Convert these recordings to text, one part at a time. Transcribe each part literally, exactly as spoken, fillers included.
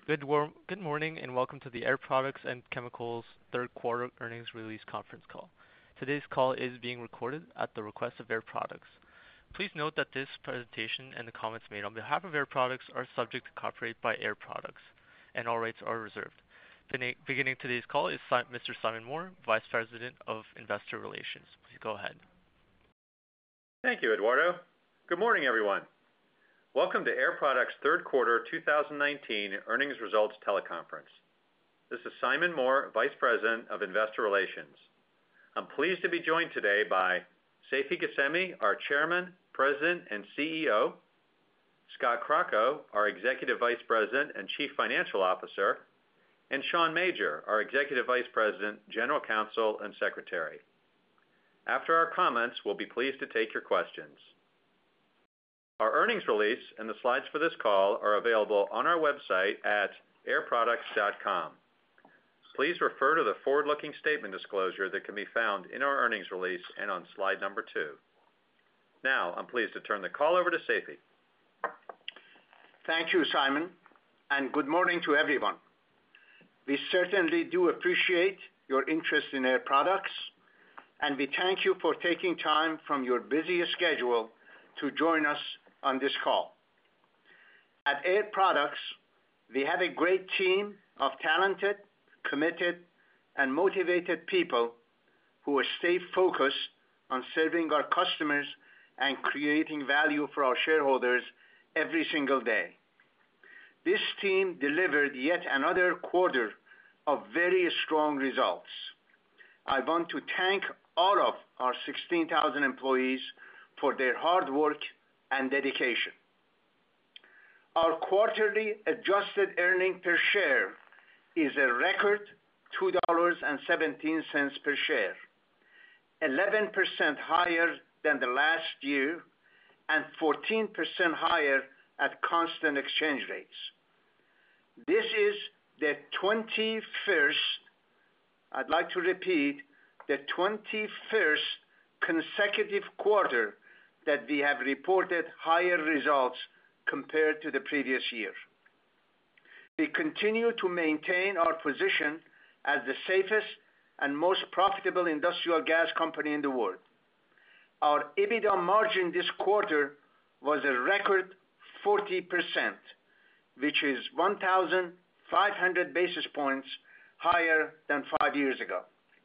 Good war- good morning, and welcome to the Air Products and Chemicals third quarter earnings release conference call. Today's call is being recorded at the request of Air Products. Please note that this presentation and the comments made on behalf of Air Products are subject to copyright by Air Products, and all rights are reserved. Beginning today's call is Mister Simon Moore, Vice President of Investor Relations. Please go ahead. Thank you, Eduardo. Good morning, everyone. Welcome to Air Products' third quarter two thousand nineteen earnings results teleconference. This is Simon Moore, Vice President of Investor Relations. I'm pleased to be joined today by Seifi Ghasemi, our Chairman, President, and C E O, Scott Crocco, our Executive Vice President and Chief Financial Officer, and Sean Major, our Executive Vice President, General Counsel, and Secretary. After our comments, we'll be pleased to take your questions. Our earnings release and the slides for this call are available on our website at air products dot com. Please refer to the forward-looking statement disclosure that can be found in our earnings release and on slide number two. Now, I'm pleased to turn the call over to Seifi. Thank you, Simon, and good morning to everyone. We certainly do appreciate your interest in Air Products, and we thank you for taking time from your busy schedule to join us on this call. At Air Products, we have a great team of talented, committed, and motivated people who stay focused on serving our customers and creating value for our shareholders every single day. This team delivered yet another quarter of very strong results. I want to thank all of our sixteen thousand employees for their hard work and dedication. Our quarterly adjusted earnings per share is a record two dollars and seventeen cents per share, eleven percent higher than the last year and fourteen percent higher at constant exchange rates. This is the twenty-first, I'd like to repeat, the twenty-first consecutive quarter that we have reported higher results compared to the previous year. We continue to maintain our position as the safest and most profitable industrial gas company in the world. Our EBITDA margin this quarter was a record forty percent, which is one thousand five hundred basis points higher than five years ago.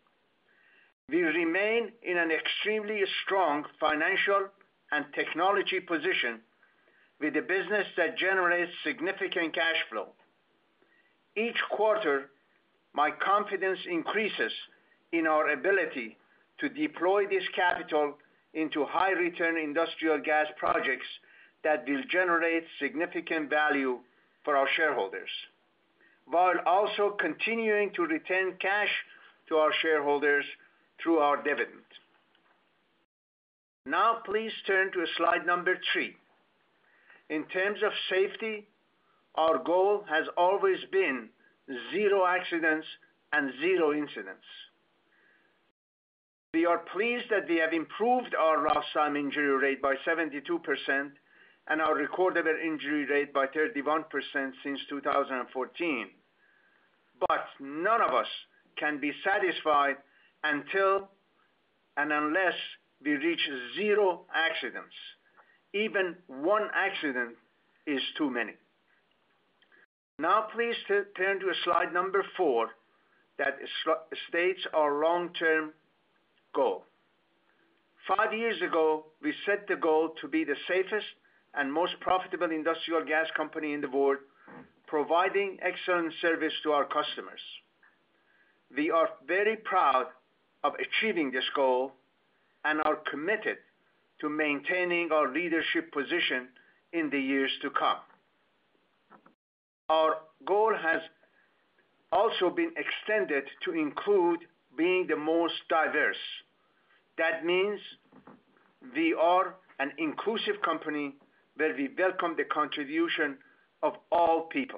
We remain in an extremely strong financial and technology position with a business that generates significant cash flow. Each quarter, my confidence increases in our ability to deploy this capital into high-return industrial gas projects that will generate significant value for our shareholders, while also continuing to return cash to our shareholders through our dividend. Now please turn to slide number three. In terms of safety, our goal has always been zero accidents and zero incidents. We are pleased that we have improved our lost time injury rate by seventy-two percent and our recordable injury rate by thirty-one percent since two thousand fourteen. But none of us can be satisfied until and unless we reach zero accidents. Even one accident is too many. Now please t- turn to slide number four that states our long-term goal. Five years ago, we set the goal to be the safest and most profitable industrial gas company in the world, providing excellent service to our customers. We are very proud of achieving this goal and are committed to maintaining our leadership position in the years to come. Our goal has also been extended to include being the most diverse. That means we are an inclusive company where we welcome the contribution of all people.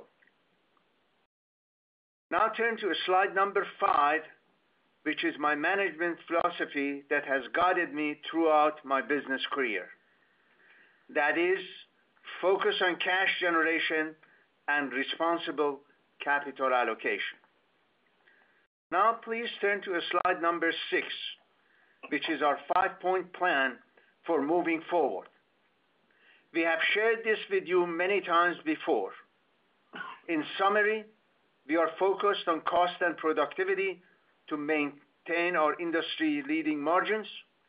Now turn to slide number five, which is my management philosophy that has guided me throughout my business career. That is, focus on cash generation and responsible capital allocation. Now, please turn to slide number six, which is our five-point plan for moving forward. We have shared this with you many times before. In summary, we are focused on cost and productivity to maintain our industry-leading margins.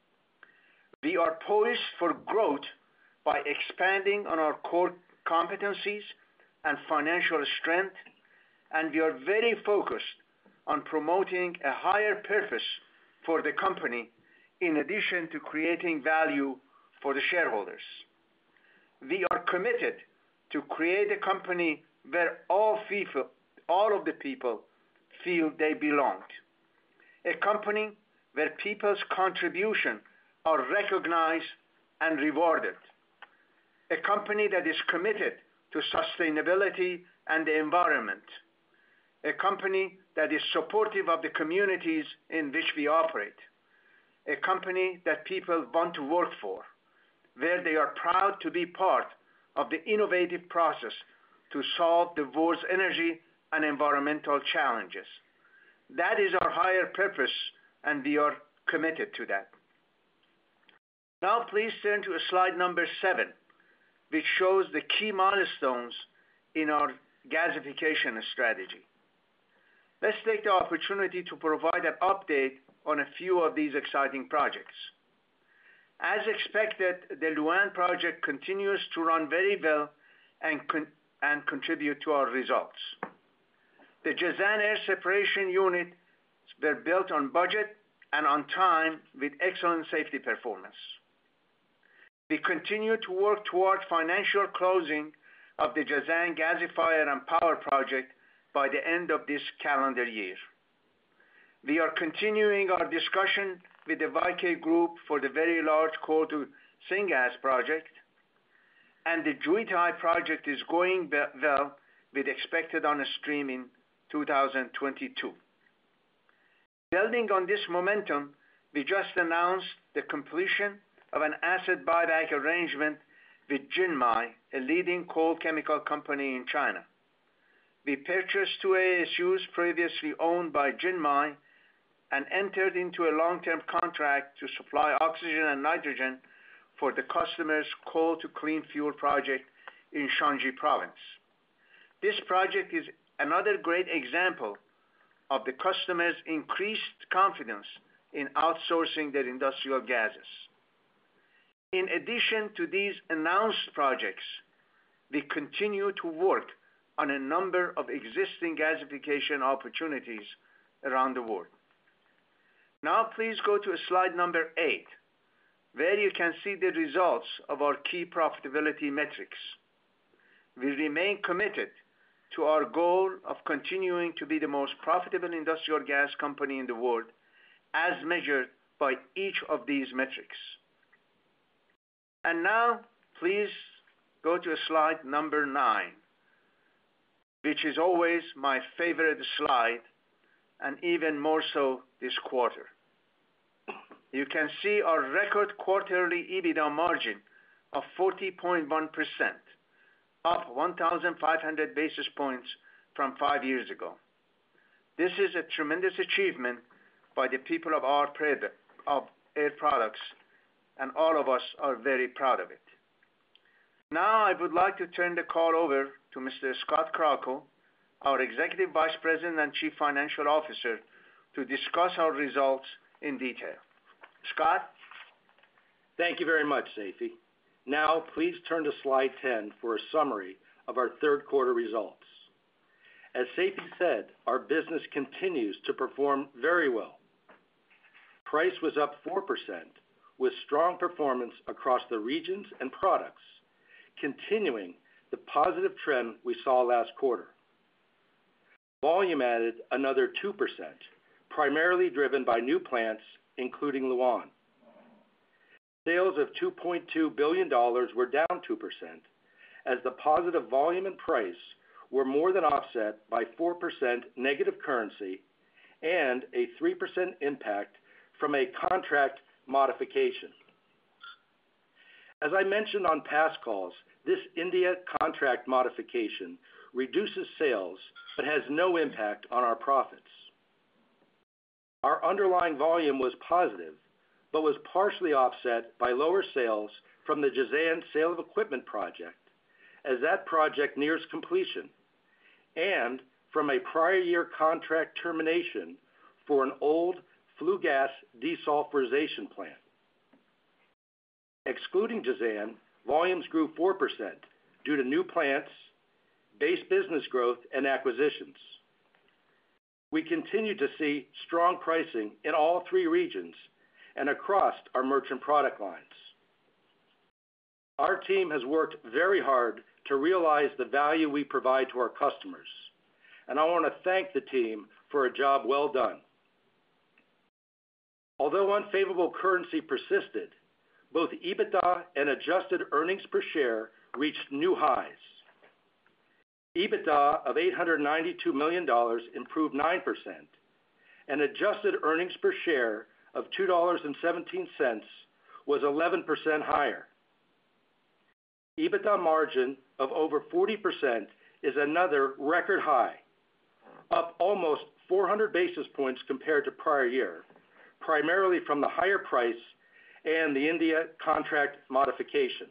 We are poised for growth by expanding on our core competencies and financial strength, and we are very focused on promoting a higher purpose for the company in addition to creating value for the shareholders. We are committed to create a company where all people, all of the people feel they belong. A company where people's contribution are recognized and rewarded. A company that is committed to sustainability and the environment. A company that is supportive of the communities in which we operate. A company that people want to work for, where they are proud to be part of the innovative process to solve the world's energy and environmental challenges. That is our higher purpose, and we are committed to that. Now please turn to slide number seven, which shows the key milestones in our gasification strategy. Let's take the opportunity to provide an update on a few of these exciting projects. As expected, the Lu'an project continues to run very well and, con- and contribute to our results. The Jazan air separation units were built on budget and on time with excellent safety performance. We continue to work toward financial closing of the Jazan gasifier and power project by the end of this calendar year. We are continuing our discussion with the Y K Group for the very large coal to syngas project, and the Jubail project is going well with expected on a stream in two thousand twenty-two. Building on this momentum, we just announced the completion of an asset buyback arrangement with Jinmei, a leading coal chemical company in China. We purchased two A S Us previously owned by Jinmei and entered into a long-term contract to supply oxygen and nitrogen for the customer's coal to clean fuel project in Shanxi province. This project is another great example of the customer's increased confidence in outsourcing their industrial gases. In addition to these announced projects, we continue to work on a number of existing gasification opportunities around the world. Now please go to slide number eight, where you can see the results of our key profitability metrics. We remain committed to our goal of continuing to be the most profitable industrial gas company in the world, as measured by each of these metrics. And now, please go to slide number nine, which is always my favorite slide, and even more so this quarter. You can see our record quarterly EBITDA margin of forty point one percent, up one thousand five hundred basis points from five years ago. This is a tremendous achievement by the people of our of Air Products, and all of us are very proud of it. Now I would like to turn the call over to Mister Scott Crocco, our Executive Vice President and Chief Financial Officer, to discuss our results in detail. Scott? Thank you very much, Seifi. Now, please turn to slide ten for a summary of our third quarter results. As Seifi said, our business continues to perform very well. Price was up four percent, with strong performance across the regions and products, continuing the positive trend we saw last quarter. Volume added another two percent, primarily driven by new plants, including Lu'an. Sales of two point two billion dollars were down two percent, as the positive volume and price were more than offset by four percent negative currency and a three percent impact from a contract modification. As I mentioned on past calls, this India contract modification reduces sales but has no impact on our profits. Our underlying volume was positive, but was partially offset by lower sales from the Jazan sale of equipment project, as that project nears completion, and from a prior year contract termination for an old flue gas desulfurization plant. Excluding Jazan, volumes grew four percent due to new plants, base business growth, and acquisitions. We continue to see strong pricing in all three regions and across our merchant product lines. Our team has worked very hard to realize the value we provide to our customers, and I want to thank the team for a job well done. Although unfavorable currency persisted, both EBITDA and adjusted earnings per share reached new highs. EBITDA of eight hundred ninety-two million dollars improved nine percent, and adjusted earnings per share of two dollars and seventeen cents was eleven percent higher. EBITDA margin of over forty percent is another record high, up almost four hundred basis points compared to prior year, primarily from the higher price and the India contract modification.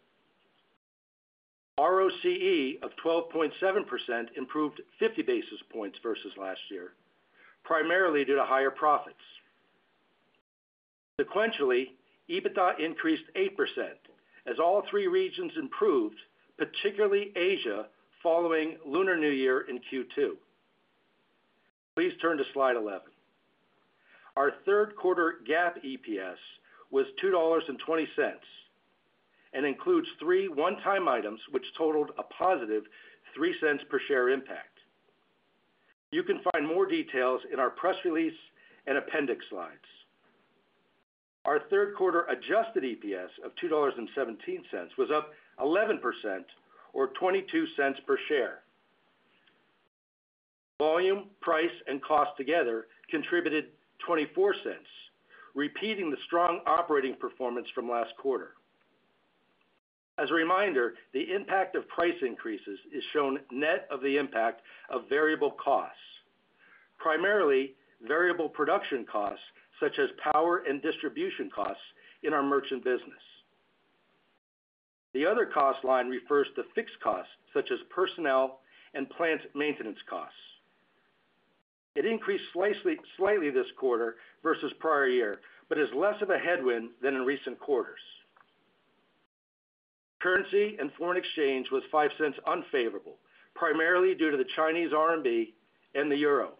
R O C E of twelve point seven percent improved fifty basis points versus last year, primarily due to higher profits. Sequentially, EBITDA increased eight percent as all three regions improved, particularly Asia, following Lunar New Year in Q two. Please turn to slide eleven. Our third quarter GAAP E P S was two dollars and twenty cents and includes three one-time items which totaled a positive three cents per share impact. You can find more details in our press release and appendix slides. Our third quarter adjusted E P S of two dollars and seventeen cents was up eleven percent or twenty-two cents per share. Volume, price, and cost together contributed twenty-four cents, repeating the strong operating performance from last quarter. As a reminder, the impact of price increases is shown net of the impact of variable costs, primarily variable production costs such as power and distribution costs in our merchant business. The other cost line refers to fixed costs such as personnel and plant maintenance costs. It increased slightly, slightly this quarter versus prior year, but is less of a headwind than in recent quarters. Currency and foreign exchange was five cents unfavorable, primarily due to the Chinese R M B and the euro.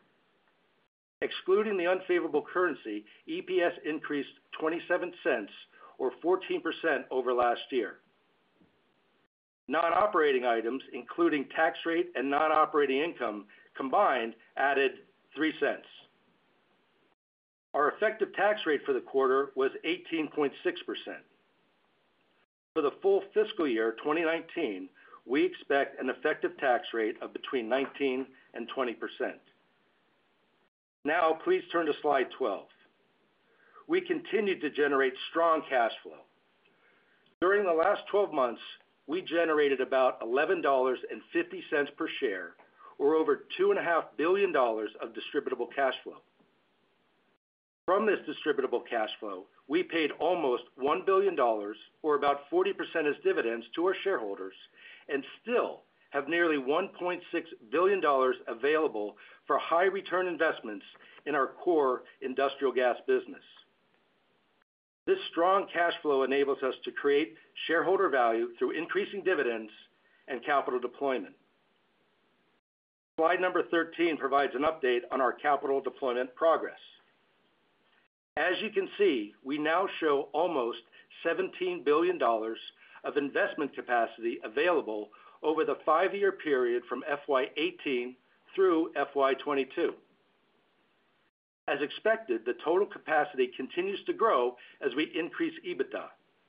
Excluding the unfavorable currency, E P S increased twenty-seven cents or fourteen percent over last year. Non-operating items, including tax rate and non-operating income, combined added three cents. Our effective tax rate for the quarter was eighteen point six percent. For the full fiscal year twenty nineteen, we expect an effective tax rate of between nineteen and twenty percent. Now, please turn to slide twelve. We continued to generate strong cash flow. During the last twelve months, we generated about eleven dollars and fifty cents per share, or over two point five billion dollars of distributable cash flow. From this distributable cash flow, we paid almost one billion dollars, or about forty percent as dividends to our shareholders, and still have nearly one point six billion dollars available for high return investments in our core industrial gas business. This strong cash flow enables us to create shareholder value through increasing dividends and capital deployment. Slide number thirteen provides an update on our capital deployment progress. As you can see, we now show almost seventeen billion dollars of investment capacity available over the five-year period from F Y eighteen through F Y twenty-two. As expected, the total capacity continues to grow as we increase EBITDA.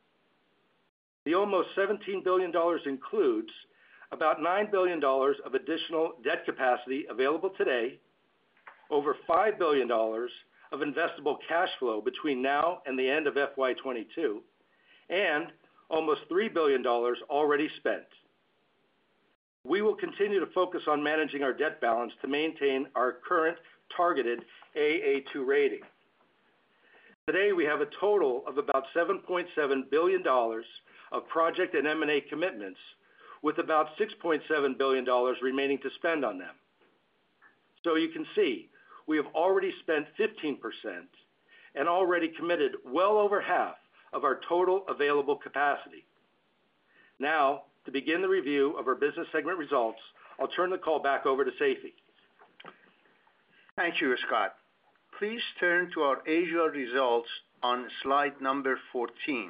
The almost seventeen billion dollars includes about nine billion dollars of additional debt capacity available today, over five billion dollars of investable cash flow between now and the end of F Y twenty-two, and almost three billion dollars already spent. We will continue to focus on managing our debt balance to maintain our current targeted A A two rating. Today, we have a total of about seven point seven billion dollars of project and M and A commitments, with about six point seven billion dollars remaining to spend on them. So you can see, we have already spent fifteen percent and already committed well over half of our total available capacity. Now, to begin the review of our business segment results, I'll turn the call back over to Seifi. Thank you, Scott. Please turn to our Asia results on slide number fourteen,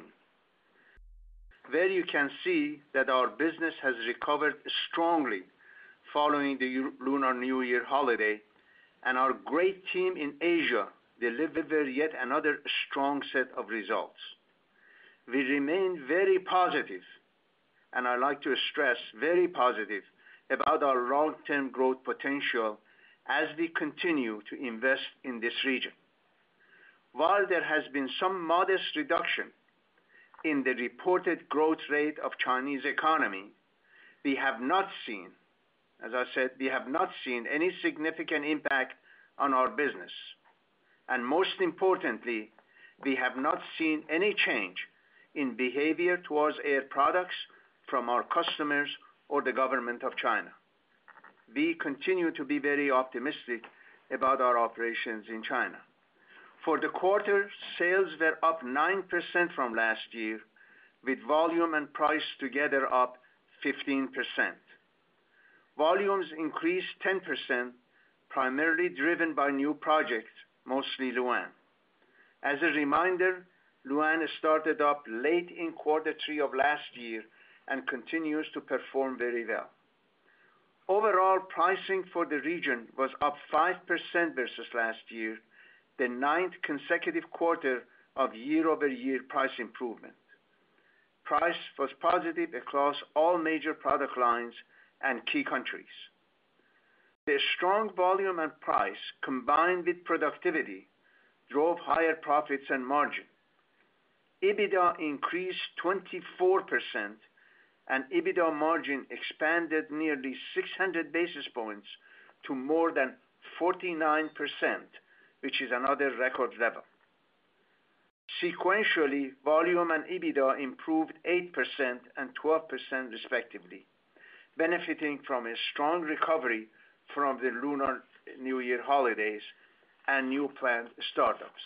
where you can see that our business has recovered strongly following the Lunar New Year holiday, and our great team in Asia delivered yet another strong set of results. We remain very positive, and I like to stress very positive, about our long-term growth potential as we continue to invest in this region. While there has been some modest reduction in the reported growth rate of Chinese economy, we have not seen, as I said, we have not seen any significant impact on our business. And most importantly, we have not seen any change in behavior towards Air Products from our customers or the government of China. We continue to be very optimistic about our operations in China. For the quarter, sales were up nine percent from last year, with volume and price together up fifteen percent. Volumes increased ten percent, primarily driven by new projects, mostly Lu'an. As a reminder, Lu'an started up late in quarter three of last year and continues to perform very well. Overall, pricing for the region was up five percent versus last year, the ninth consecutive quarter of year-over-year price improvement. Price was positive across all major product lines and key countries. The strong volume and price, combined with productivity, drove higher profits and margin. EBITDA increased twenty-four percent, and EBITDA margin expanded nearly six hundred basis points to more than forty-nine percent, which is another record level. Sequentially, volume and EBITDA improved eight percent and twelve percent respectively, benefiting from a strong recovery from the Lunar New Year holidays and new plant startups.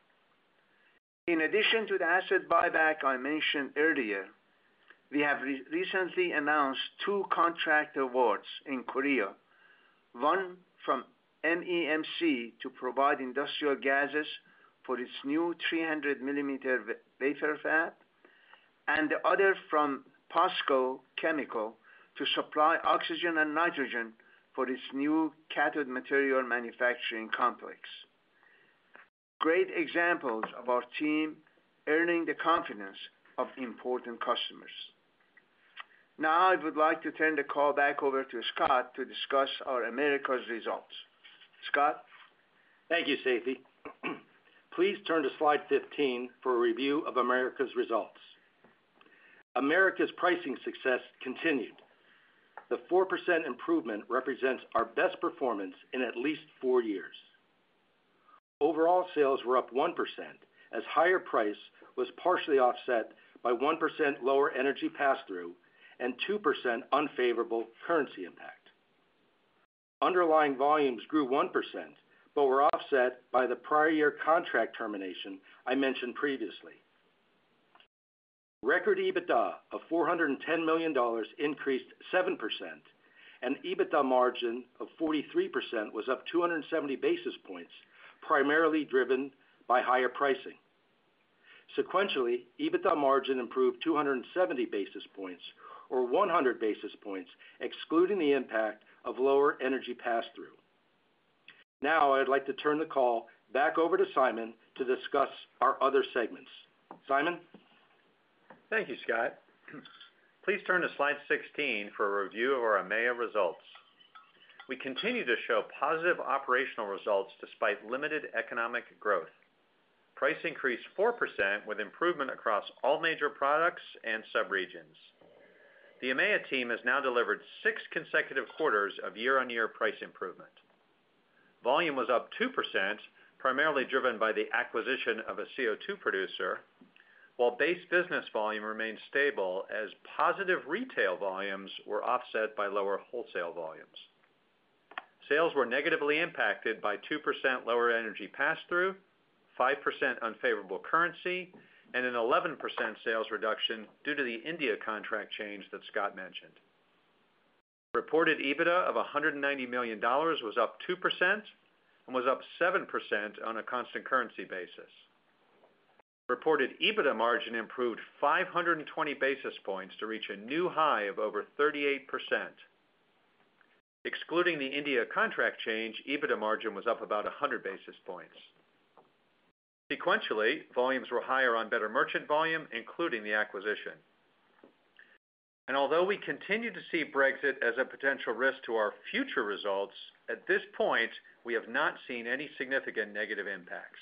In addition to the asset buyback I mentioned earlier, we have re- recently announced two contract awards in Korea, one from M E M C to provide industrial gases for its new three hundred millimeter wafer fab, and the other from POSCO Chemical to supply oxygen and nitrogen for its new cathode material manufacturing complex. Great examples of our team earning the confidence of important customers. Now I would like to turn the call back over to Scott to discuss our Americas results. Scott? Thank you, Seifi. Please turn to slide fifteen for a review of Americas results. Americas pricing success continued. The four percent improvement represents our best performance in at least four years. Overall sales were up one percent, as higher price was partially offset by one percent lower energy pass-through and two percent unfavorable currency impact. Underlying volumes grew one percent, but were offset by the prior year contract termination I mentioned previously. Record EBITDA of four hundred ten million dollars increased seven percent, and EBITDA margin of forty-three percent was up two hundred seventy basis points, primarily driven by higher pricing. Sequentially, EBITDA margin improved two hundred seventy basis points, or one hundred basis points, excluding the impact of lower energy pass-through. Now I'd like to turn the call back over to Simon to discuss our other segments. Simon? Thank you, Scott. Please turn to slide sixteen for a review of our E M E A results. We continue to show positive operational results despite limited economic growth. Price increased four percent with improvement across all major products and subregions. the EMEA team has now delivered six consecutive quarters of year-on-year price improvement. Volume was up two percent, primarily driven by the acquisition of a C O two producer, while base business volume remained stable as positive retail volumes were offset by lower wholesale volumes. Sales were negatively impacted by two percent lower energy pass-through, five percent unfavorable currency, and an eleven percent sales reduction due to the India contract change that Scott mentioned. Reported EBITDA of one hundred ninety million dollars was up two percent and was up seven percent on a constant currency basis. Reported EBITDA margin improved five hundred twenty basis points to reach a new high of over thirty-eight percent. Excluding the India contract change, EBITDA margin was up about one hundred basis points. Sequentially, volumes were higher on better merchant volume, including the acquisition. And although we continue to see Brexit as a potential risk to our future results, at this point, we have not seen any significant negative impacts.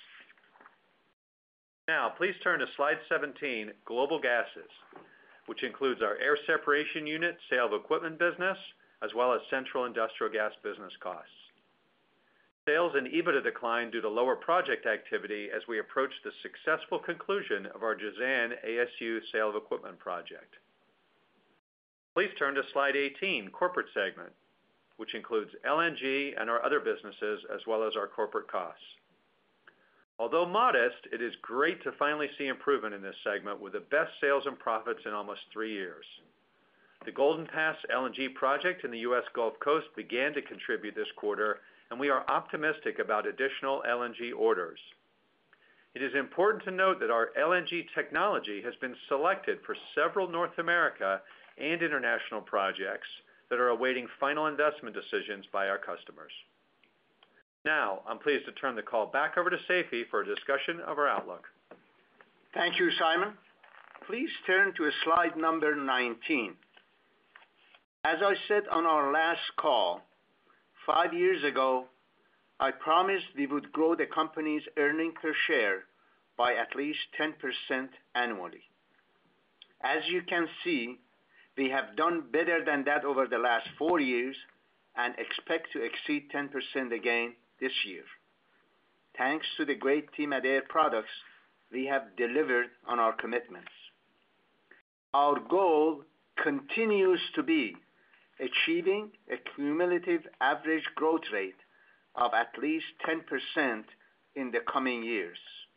Now, please turn to slide seventeen, Global Gases, which includes our air separation unit, sale of equipment business, as well as central industrial gas business costs. Sales and EBITDA declined due to lower project activity as we approach the successful conclusion of our Jazan A S U sale of equipment project. Please turn to slide eighteen, Corporate segment, which includes L N G and our other businesses, as well as our corporate costs. Although modest, it is great to finally see improvement in this segment with the best sales and profits in almost three years. The Golden Pass L N G project in the U S Gulf Coast began to contribute this quarter, and we are optimistic about additional L N G orders. It is important to note that our L N G technology has been selected for several North America and international projects that are awaiting final investment decisions by our customers. Now, I'm pleased to turn the call back over to Seifi for a discussion of our outlook. Thank you, Simon. Please turn to slide number nineteen. As I said on our last call, five years ago, I promised we would grow the company's earnings per share by at least ten percent annually. As you can see, we have done better than that over the last four years and expect to exceed ten percent again this year. Thanks to the great team at Air Products, we have delivered on our commitments. Our goal continues to be achieving a cumulative average growth rate of at least ten percent in the coming years.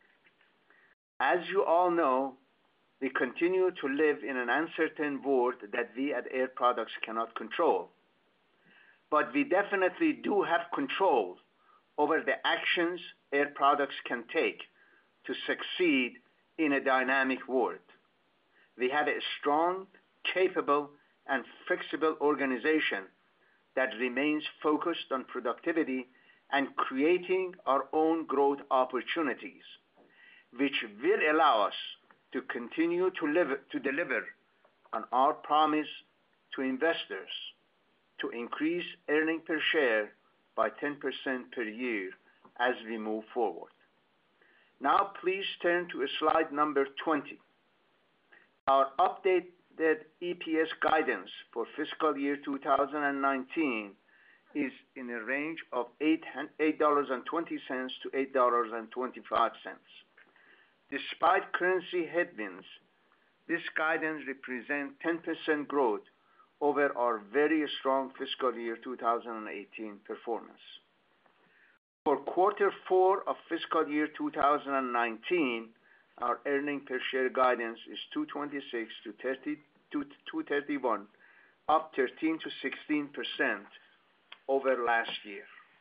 As you all know, we continue to live in an uncertain world that we at Air Products cannot control. But we definitely do have control over the actions Air Products can take to succeed in a dynamic world. We have a strong, capable, and flexible organization that remains focused on productivity and creating our own growth opportunities, which will allow us to continue to, live, to deliver on our promise to investors to increase earnings per share by ten percent per year as we move forward. Now please turn to slide number twenty. Our updated E P S guidance for fiscal year two thousand nineteen is in a range of eight dollars and twenty cents to eight dollars and twenty-five cents. Despite currency headwinds, this guidance represents ten percent growth over our very strong fiscal year two thousand eighteen performance. For quarter four of fiscal year two thousand nineteen, our earnings per share guidance is two twenty-six to two thirty-one, up thirteen to sixteen percent over last year.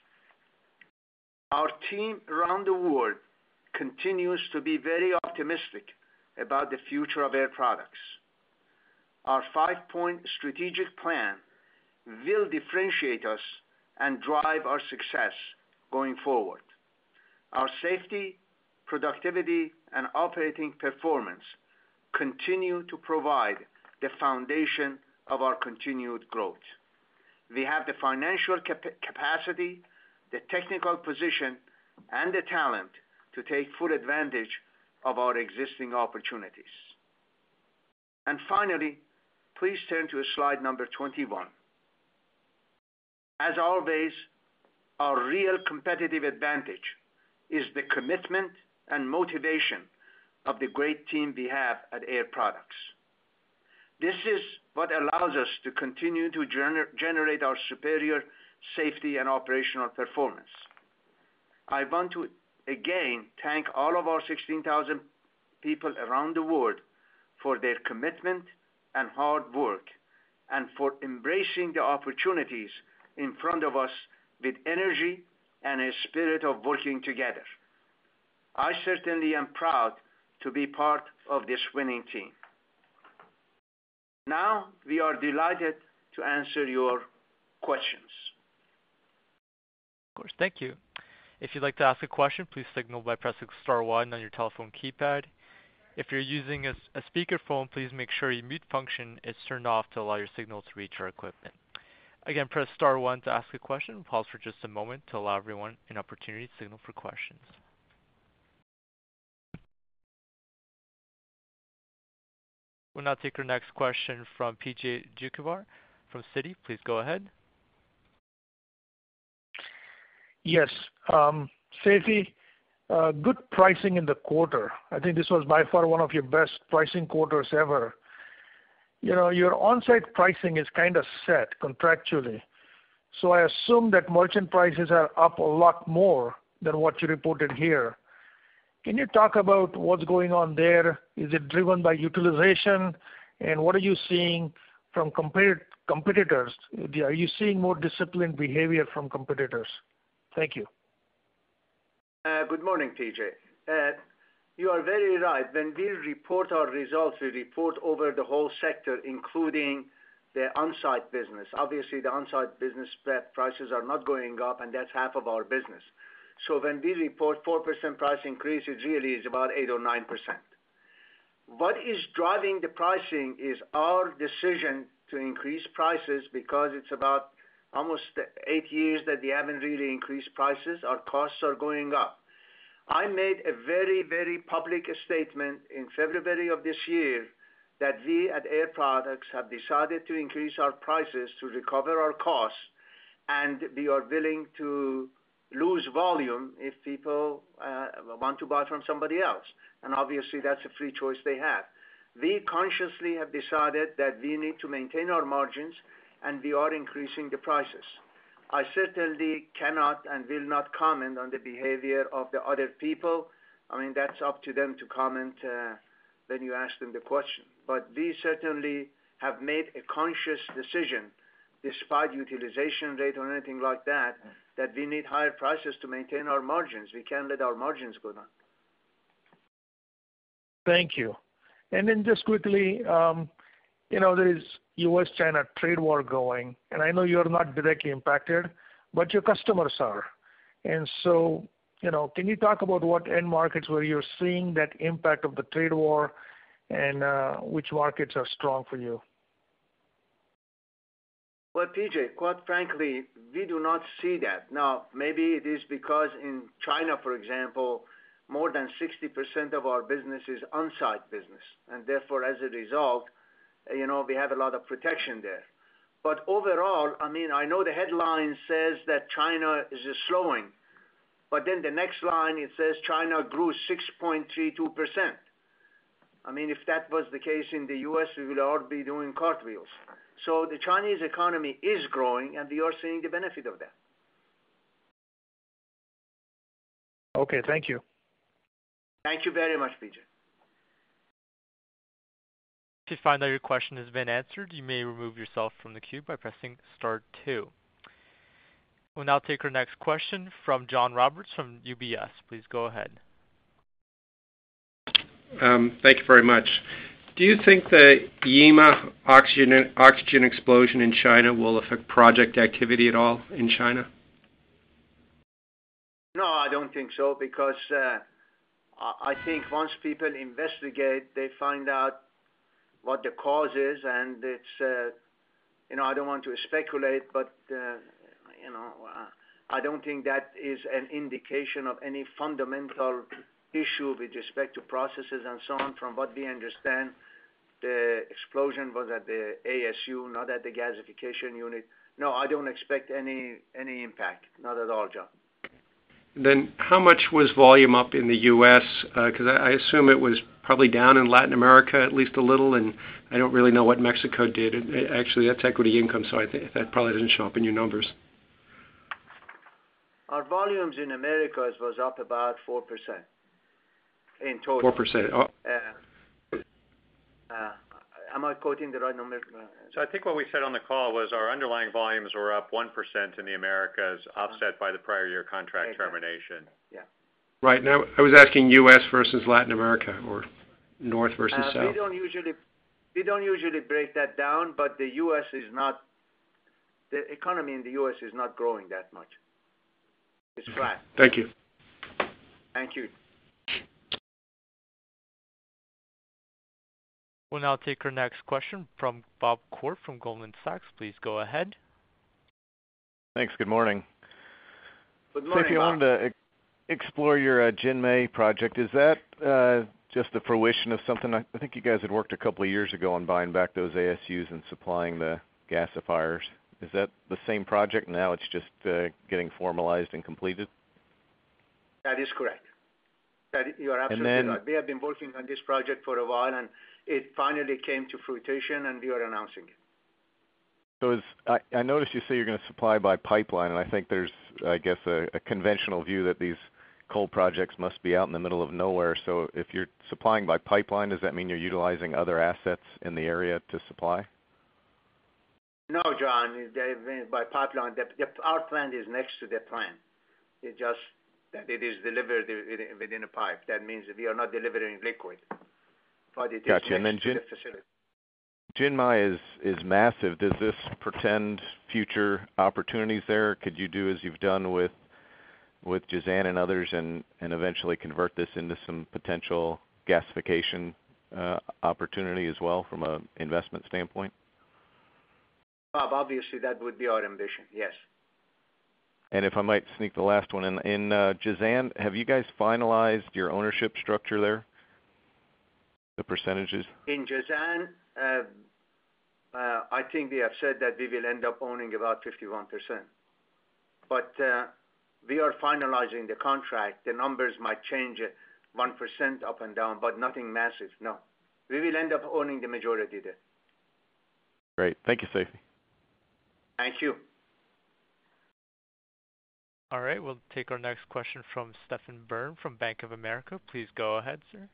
Our team around the world continues to be very optimistic about the future of Air Products. Our five-point strategic plan will differentiate us and drive our success going forward. Our safety, productivity, and operating performance continue to provide the foundation of our continued growth. We have the financial cap- capacity, the technical position, and the talent to take full advantage of our existing opportunities. And finally, please turn to slide number twenty-one. As always, our real competitive advantage is the commitment and motivation of the great team we have at Air Products. This is what allows us to continue to gener- generate our superior safety and operational performance. I want to again thank all of our sixteen thousand people around the world for their commitment and hard work, and for embracing the opportunities in front of us with energy and a spirit of working together. I certainly am proud to be part of this winning team. Now, we are delighted to answer your questions. Of course, thank you. If you'd like to ask a question, please signal by pressing star one on your telephone keypad. If you're using a, a speakerphone, please make sure your mute function is turned off to allow your signal to reach our equipment. Again, press star one to ask a question. We'll pause for just a moment to allow everyone an opportunity to signal for questions. We'll now take our next question from P J Juvekar from Citi. Please go ahead. Yes. Um, Seifi, uh, good pricing in the quarter. I think this was by far one of your best pricing quarters ever. You know, your on-site pricing is kind of set contractually. So I assume that merchant prices are up a lot more than what you reported here. Can you talk about what's going on there? Is it driven by utilization? And what are you seeing from compet- competitors? Are you seeing more disciplined behavior from competitors? Thank you. Uh, good morning, P J. Uh, you are very right. When we report our results, we report over the whole sector, including the on-site business. Obviously, the on-site business prices are not going up, and that's half of our business. So when we report four percent price increase, it really is about eight or nine percent. What is driving the pricing is our decision to increase prices, because it's about almost eight years that we haven't really increased prices. Our costs are going up. I made a very, very public statement in February of this year that we at Air Products have decided to increase our prices to recover our costs, and we are willing to lose volume if people uh, want to buy from somebody else. And obviously that's a free choice they have. We consciously have decided that we need to maintain our margins, and we are increasing the prices. I certainly cannot and will not comment on the behavior of the other people. I mean, that's up to them to comment uh, when you ask them the question. But we certainly have made a conscious decision, despite utilization rate or anything like that, that we need higher prices to maintain our margins. We can't let our margins go down. Thank you. And then just quickly, um, you know, there is U S China trade war going, and I know you're not directly impacted, but your customers are. And so, you know, can you talk about what end markets where you're seeing that impact of the trade war, and uh, which markets are strong for you? Well, P J, quite frankly, we do not see that. Now, maybe it is because in China, for example, more than sixty percent of our business is on-site business, and therefore, as a result, you know, we have a lot of protection there. But overall, I mean, I know the headline says that China is slowing, but then the next line, it says China grew six point three two percent. I mean, if that was the case in the U S, we would all be doing cartwheels. So the Chinese economy is growing, and we are seeing the benefit of that. Okay, thank you. Thank you very much, P J. If you find that your question has been answered, you may remove yourself from the queue by pressing star two. We'll now take our next question from John Roberts from U B S. Please go ahead. Um, thank you very much. Do you think the Yima oxygen, oxygen explosion in China will affect project activity at all in China? No, I don't think so, because uh, I think once people investigate, they find out what the cause is, and it's, uh, you know, I don't want to speculate, but, uh, you know, uh, I don't think that is an indication of any fundamental issue with respect to processes and so on. From what we understand, the explosion was at the A S U, not at the gasification unit. No, I don't expect any any impact. Not at all, John. Then how much was volume up in the U S? Because I, I assume it was probably down in Latin America at least a little, and I don't really know what Mexico did. It, it, actually, that's equity income, so I think that probably doesn't show up in your numbers. Our volumes in Americas was up about four percent in total. four percent. Oh. Uh, uh, am I quoting the right number? So I think what we said on the call was our underlying volumes were up one percent in the Americas, offset by the prior year contract exactly. termination. Yeah. Right. Now, I was asking U S versus Latin America, or North versus uh, South. We don't usually we don't usually break that down, but the U S is not, the economy in the U S is not growing that much. It's flat. Thank you. Thank you. We'll now take our next question from Bob Koort from Goldman Sachs. Please go ahead. Thanks. Good morning. Good morning, Seifi, I wanted to ex- explore your uh, Jinmei project. Is that uh, just the fruition of something? I think you guys had worked a couple of years ago on buying back those A S Us and supplying the gasifiers. Is that the same project now? It's just uh, getting formalized and completed? That is correct. That, you are absolutely then, right. We have been working on this project for a while, and it finally came to fruition, and we are announcing it. So is, I, I noticed you say you're going to supply by pipeline, and I think there's, I guess, a, a conventional view that these coal projects must be out in the middle of nowhere. So if you're supplying by pipeline, does that mean you're utilizing other assets in the area to supply? No, John, they, by pipeline, the, the, our plant is next to the plant. It just that it is delivered within a pipe. That means we are not delivering liquid, but it gotcha. is next and then to Jin, the facility. Jinmei is, is massive. Does this portend future opportunities there? Could you do as you've done with with Jazan and others and, and eventually convert this into some potential gasification uh, opportunity as well from an investment standpoint? Bob, obviously that would be our ambition, yes. And if I might sneak the last one in, in uh, Jazan, have you guys finalized your ownership structure there? The percentages? In Jazan, uh, uh, I think we have said that we will end up owning about fifty-one percent. But uh, we are finalizing the contract. The numbers might change one percent up and down, but nothing massive, no. We will end up owning the majority there. Great. Thank you, Seifi. Thank you. All right, we'll take our next question from Stephen Byrne from Bank of America. Please go ahead, sir.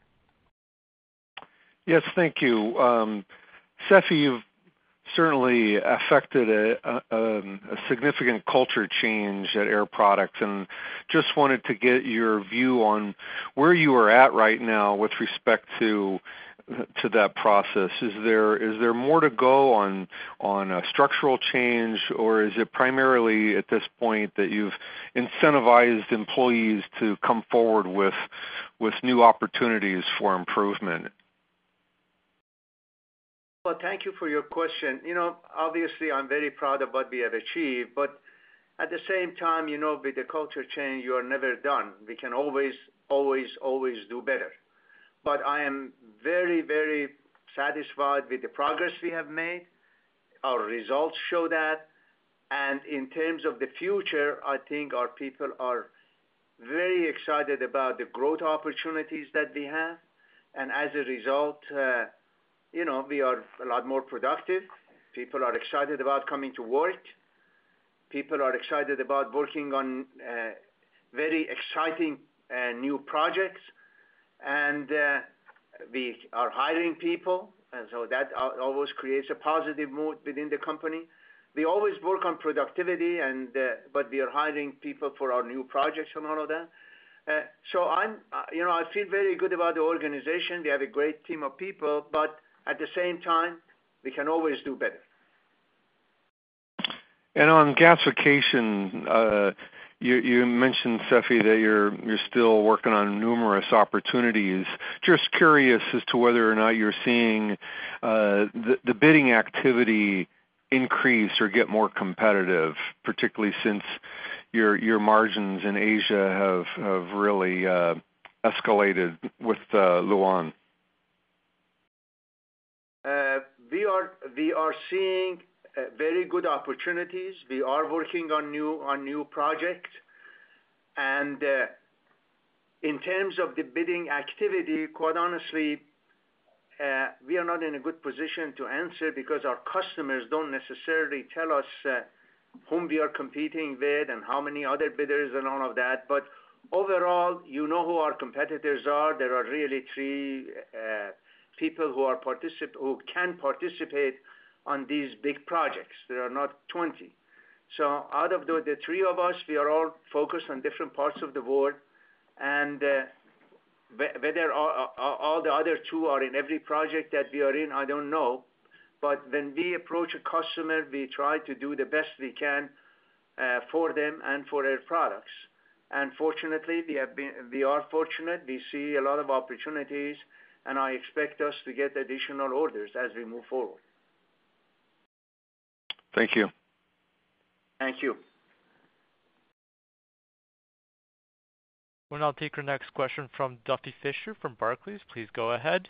Yes, thank you. Um, Seifi, you've certainly affected a, a, a significant culture change at Air Products, and just wanted to get your view on where you are at right now with respect to to that process. Is there is there more to go on on a structural change, or is it primarily at this point that you've incentivized employees to come forward with with new opportunities for improvement? Well, thank you for your question. You know, obviously I'm very proud of what we have achieved, but at the same time, you know, with the culture change, you are never done. We can always, always, always do better. But I am very, very satisfied with the progress we have made. Our results show that. And in terms of the future, I think our people are very excited about the growth opportunities that we have. And as a result, uh, you know, we are a lot more productive. People are excited about coming to work. People are excited about working on uh, very exciting uh, new projects. And uh, we are hiring people, and so that always creates a positive mood within the company. We always work on productivity, and uh, but we are hiring people for our new projects and all of that. Uh, so I'm, uh, you know, I feel very good about the organization. We have a great team of people, but at the same time, we can always do better. And on gasification, uh, you, you mentioned, Seifi, that you're you're still working on numerous opportunities. Just curious as to whether or not you're seeing uh, the, the bidding activity increase or get more competitive, particularly since your your margins in Asia have have really uh, escalated with uh, Lu'an. Uh, we are we are seeing uh, very good opportunities. We are working on new on new projects, and uh, in terms of the bidding activity, quite honestly, uh, we are not in a good position to answer because our customers don't necessarily tell us uh, whom we are competing with and how many other bidders and all of that. But overall, you know who our competitors are. There are really three uh, people who are particip- who can participate on these big projects. There are not twenty. So out of the, the three of us, we are all focused on different parts of the world. And uh, whether all, all the other two are in every project that we are in, I don't know. But when we approach a customer, we try to do the best we can uh, for them and for their products. And fortunately, we have been, we are fortunate. We see a lot of opportunities, and I expect us to get additional orders as we move forward. Thank you. Thank you. We'll now take our next question from Duffy Fischer from Barclays. Please go ahead.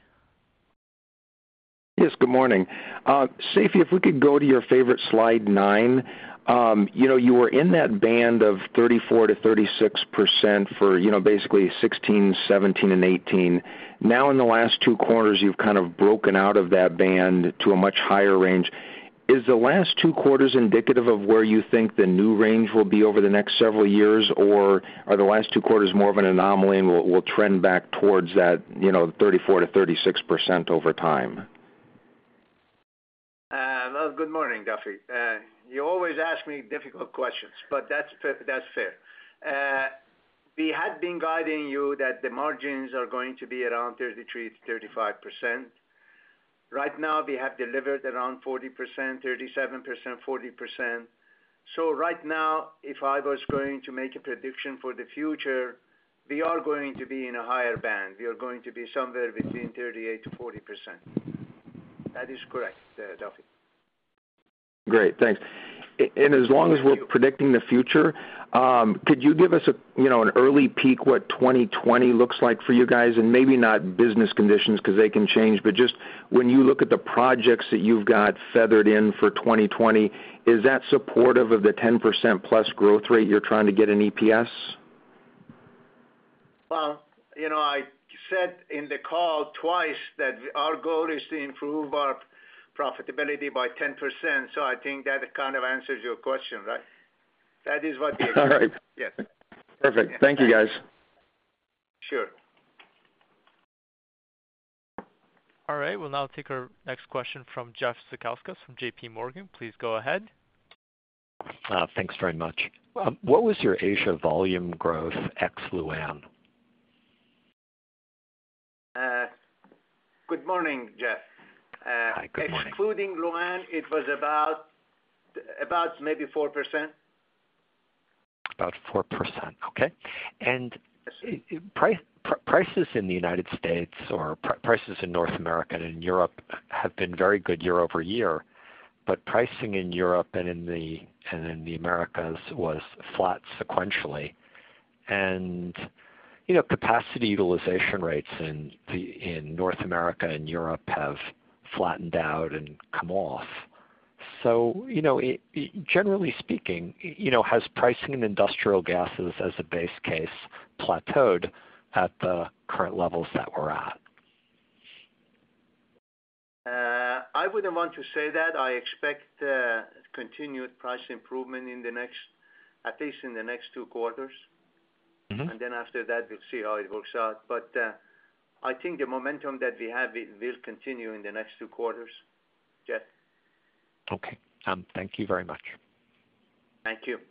Yes, good morning. Uh, Seifi, if we could go to your favorite slide nine. Um, you know, you were in that band of thirty-four to thirty-six percent for, you know, basically sixteen, seventeen, and eighteen. Now in the last two quarters, you've kind of broken out of that band to a much higher range. Is the last two quarters indicative of where you think the new range will be over the next several years, or are the last two quarters more of an anomaly and will, will trend back towards that, you know, thirty-four to thirty-six percent over time? Uh, well, good morning, Duffy. Uh, you always ask me difficult questions, but that's that's fair. Uh, we had been guiding you that the margins are going to be around thirty-three to thirty-five percent. Right now, we have delivered around forty percent, thirty-seven percent, forty percent. So right now, if I was going to make a prediction for the future, we are going to be in a higher band. We are going to be somewhere between thirty-eight to forty percent. That is correct, uh, Duffy. Great, thanks. And as long as we're predicting the future, um, could you give us a you know an early peek what twenty twenty looks like for you guys, and maybe not business conditions because they can change, but just when you look at the projects that you've got feathered in for twenty twenty, is that supportive of the ten percent plus growth rate you're trying to get in E P S? Well, you know, I said in the call twice that our goal is to improve our profitability by ten percent, so I think that kind of answers your question, right? That is what we expect. All right. Yes. Perfect. Thank you, guys. Sure. All right, we'll now take our next question from Jeff Zekauskas from J P Morgan. Please go ahead. Uh, thanks very much. Um, what was your Asia volume growth ex-Lu'an? Uh, good morning, Jeff. Uh, Hi, good morning. Excluding Lu'an, it was about about maybe four percent. About four percent, okay. And price, pr- prices in the United States or pr- prices in North America and in Europe have been very good year over year, but pricing in Europe and in the and in the Americas was flat sequentially. And you know, capacity utilization rates in the in North America and Europe have flattened out and come off. So, you know, it, it, generally speaking, you know, has pricing in industrial gases as a base case plateaued at the current levels that we're at? Uh, I wouldn't want to say that. I expect uh, continued price improvement in the next, at least in the next two quarters. Mm-hmm. And then after that, we'll see how it works out. But uh, I think the momentum that we have it will continue in the next two quarters. Jeff? Okay. Um, thank you very much. Thank you.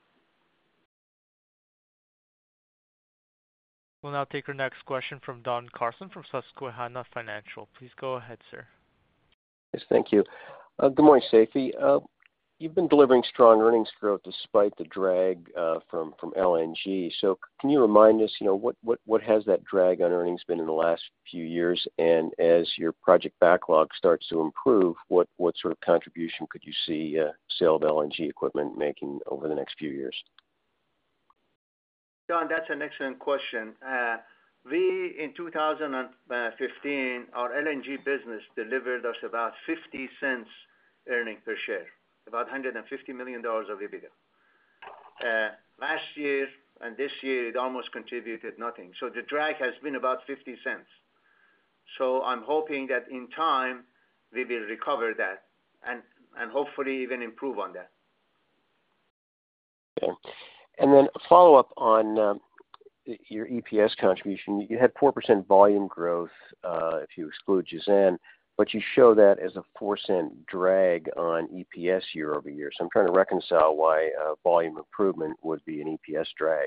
We'll now take our next question from Don Carson from Susquehanna Financial. Please go ahead, sir. Yes, thank you. Uh, good morning, Seifi. Uh, You've been delivering strong earnings growth despite the drag uh, from from L N G. So can you remind us, you know, what, what, what has that drag on earnings been in the last few years? And as your project backlog starts to improve, what, what sort of contribution could you see uh, sale of L N G equipment making over the next few years? John, that's an excellent question. Uh, We, in two thousand fifteen, our L N G business delivered us about fifty cents earnings per share, about one hundred fifty million dollars of EBITDA. Uh, last year and this year, it almost contributed nothing. So the drag has been about fifty cents. So I'm hoping that in time, we will recover that and, and hopefully even improve on that. Okay. And then a follow-up on um, your E P S contribution. You had four percent volume growth uh, if you exclude Jazan, but you show that as a four cent drag on E P S year over year. So I'm trying to reconcile why uh, volume improvement would be an E P S drag.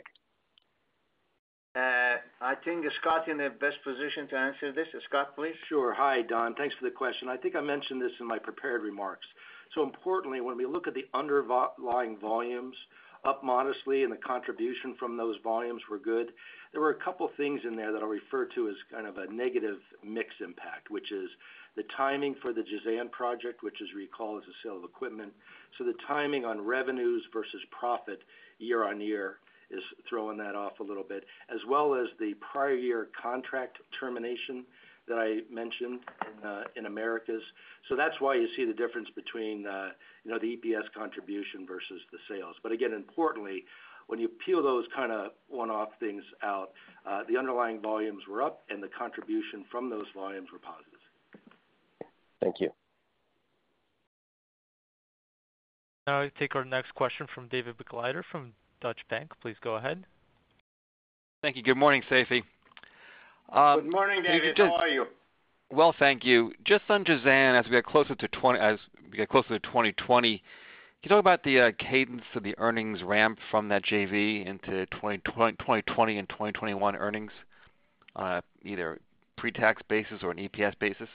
Uh, I think Scott in the best position to answer this. Scott, please. Sure. Hi, Don. Thanks for the question. I think I mentioned this in my prepared remarks. So importantly, when we look at the underlying volumes, up modestly, and the contribution from those volumes were good. There were a couple things in there that I'll refer to as kind of a negative mix impact, which is the timing for the Jazan project, which is recall is a sale of equipment. So the timing on revenues versus profit year on year is throwing that off a little bit, as well as the prior year contract termination that I mentioned in, uh, in Americas. So that's why you see the difference between uh, you know, the E P S contribution versus the sales. But again, importantly, when you peel those kind of one-off things out, uh, the underlying volumes were up and the contribution from those volumes were positive. Thank you. Now I take our next question from David Begleiter from Deutsche Bank. Please go ahead. Thank you. Good morning, Seifi. Um, Good morning, David. Just, How are you? Well, thank you. Just on Jazan, as we get closer to twenty, as we get closer to twenty twenty, can you talk about the uh, cadence of the earnings ramp from that J V into twenty twenty and twenty twenty-one earnings, on uh, either pre-tax basis or an E P S basis?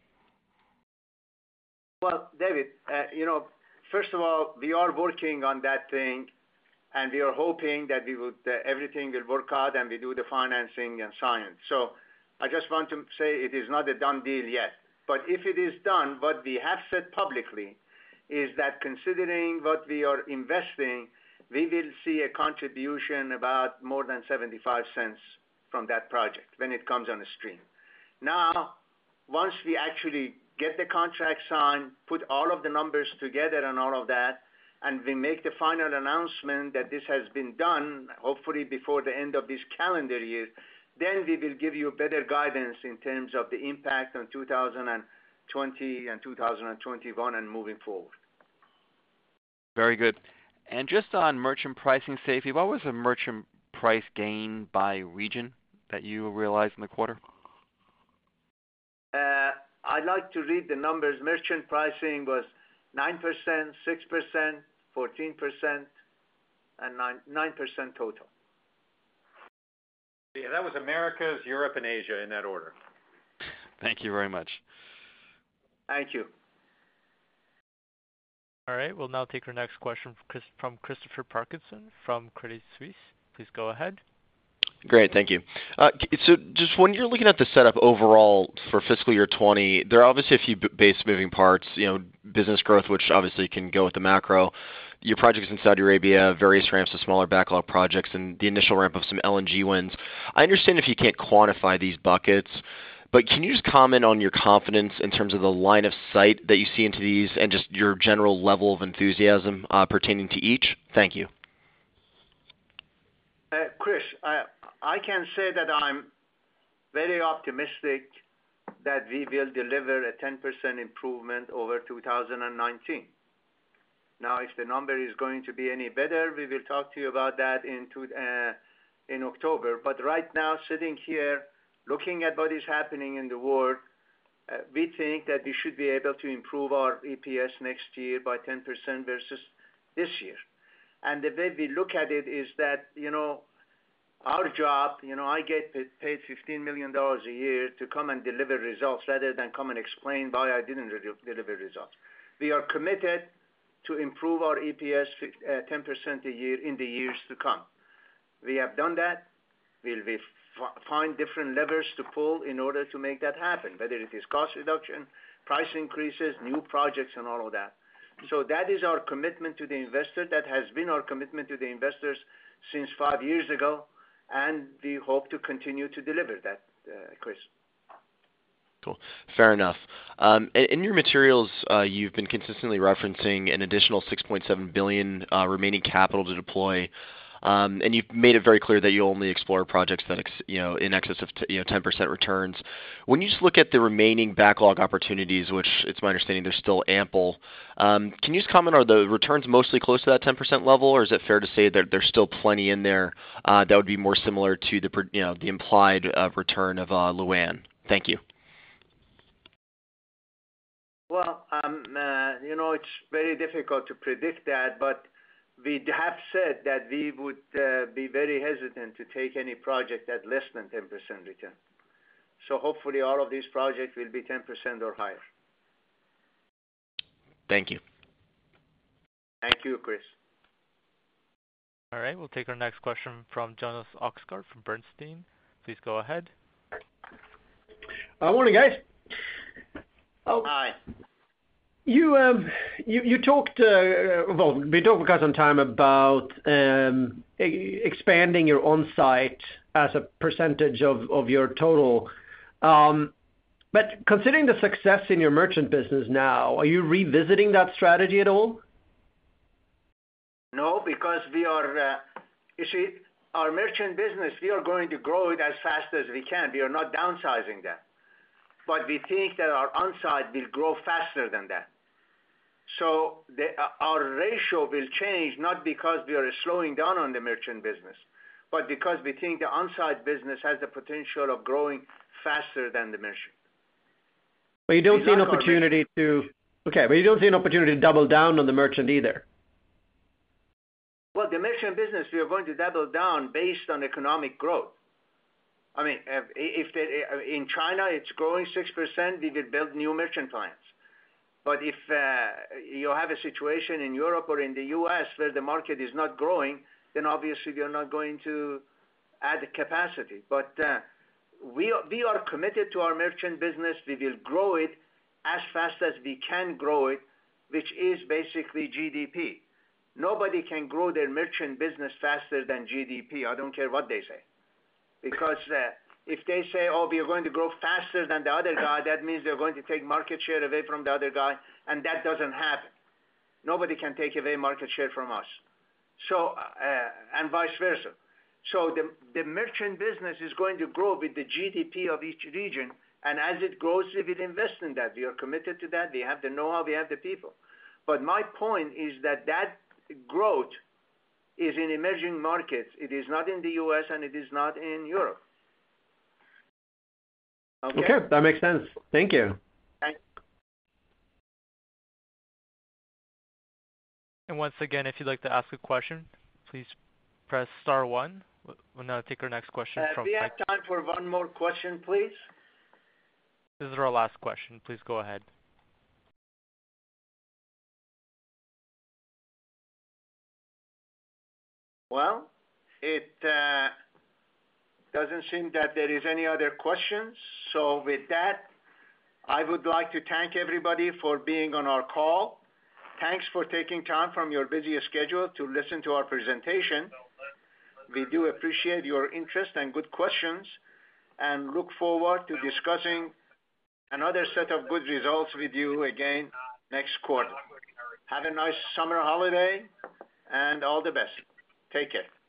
Well, David, uh, you know, first of all, we are working on that thing, and we are hoping that we would uh, everything will work out and we do the financing and science. So I just want to say it is not a done deal yet. But if it is done, what we have said publicly is that considering what we are investing, we will see a contribution about more than seventy-five cents from that project when it comes on the stream. Now, once we actually get the contract signed, put all of the numbers together and all of that, and we make the final announcement that this has been done, hopefully before the end of this calendar year, then we will give you better guidance in terms of the impact on two thousand twenty and two thousand twenty-one and moving forward. Very good. And just on merchant pricing, Seifi, what was the merchant price gain by region that you realized in the quarter? Uh, I'd like to read the numbers. Merchant pricing was nine percent, six percent, fourteen percent, and nine percent total. Yeah, that was Americas, Europe, and Asia in that order. Thank you very much. Thank you. All right, we'll now take our next question from Christopher Parkinson from Credit Suisse. Please go ahead. Great, thank you. Uh, so just when you're looking at the setup overall for fiscal year twenty, there are obviously a few base moving parts, you know, business growth, which obviously can go with the macro, your projects in Saudi Arabia, various ramps of smaller backlog projects, and the initial ramp of some L N G wins. I understand if you can't quantify these buckets, but can you just comment on your confidence in terms of the line of sight that you see into these and just your general level of enthusiasm uh, pertaining to each? Thank you. Uh, Chris, I, I can say that I'm very optimistic that we will deliver a ten percent improvement over two thousand nineteen. Now, if the number is going to be any better, we will talk to you about that in, two, uh, in October. But right now, sitting here, looking at what is happening in the world, uh, we think that we should be able to improve our E P S next year by ten percent versus this year. And the way we look at it is that, you know, our job, you know, I get paid fifteen million dollars a year to come and deliver results rather than come and explain why I didn't re- deliver results. We are committed to improve our E P S uh, ten percent a year in the years to come. We have done that. We'll we f- find different levers to pull in order to make that happen, whether it is cost reduction, price increases, new projects, and all of that. So that is our commitment to the investor. That has been our commitment to the investors since five years ago. and we hope to continue to deliver that, uh, Chris. Cool. Fair enough. Um, in, in your materials, uh, you've been consistently referencing an additional six point seven billion dollars uh, remaining capital to deploy. Um, and you've made it very clear that you only explore projects that, ex, you know, in excess of t- you know ten percent returns. When you just look at the remaining backlog opportunities, which it's my understanding there's still ample, um, can you just comment, are the returns mostly close to that ten percent level, or is it fair to say that there's still plenty in there uh, that would be more similar to the you know the implied uh, return of uh, Lu'an? Thank you. Well, um, uh, you know, it's very difficult to predict that, but we have said that we would uh, be very hesitant to take any project at less than ten percent return. So hopefully all of these projects will be ten percent or higher. Thank you. Thank you, Chris. All right, we'll take our next question from Jonas Oxgaard from Bernstein. Please go ahead. Uh, morning, guys. Oh. Hi. You um you you talked uh, well we talked for quite some time about um, e- expanding your on-site as a percentage of, of your total. Um, but considering the success in your merchant business now, are you revisiting that strategy at all? No, because we are. Uh, you see, our merchant business, we are going to grow it as fast as we can. We are not downsizing that, but we think that our on-site will grow faster than that. So the, uh, our ratio will change, not because we are slowing down on the merchant business, but because we think the on-site business has the potential of growing faster than the merchant. But you don't we see an like opportunity to, okay, but you don't see an opportunity to double down on the merchant either. Well, the merchant business, we are going to double down based on economic growth. I mean, if they, in China it's growing six percent, we will build new merchant plants. But if uh, you have a situation in Europe or in the U S where the market is not growing, then obviously we are not going to add capacity. But uh, we, we are committed to our merchant business. We will grow it as fast as we can grow it, which is basically G D P. Nobody can grow their merchant business faster than G D P. I don't care what they say. Because uh, if they say, oh, we are going to grow faster than the other guy, that means they're going to take market share away from the other guy, and that doesn't happen. Nobody can take away market share from us. So, uh, and vice versa. So the, the merchant business is going to grow with the G D P of each region, and as it grows, we will invest in that. We are committed to that. We have the know-how, we have the people. But my point is that that growth is in emerging markets. It is not in the U S and it is not in Europe. Okay, okay that makes sense. Thank you. Thank and once again, if you'd like to ask a question, please press star one. We'll now take our next question uh, from. We have time for one more question, please. This is our last question. Please go ahead. Well, it uh, doesn't seem that there is any other questions. So with that, I would like to thank everybody for being on our call. Thanks for taking time from your busy schedule to listen to our presentation. We do appreciate your interest and good questions and look forward to discussing another set of good results with you again next quarter. Have a nice summer holiday and all the best. Take care.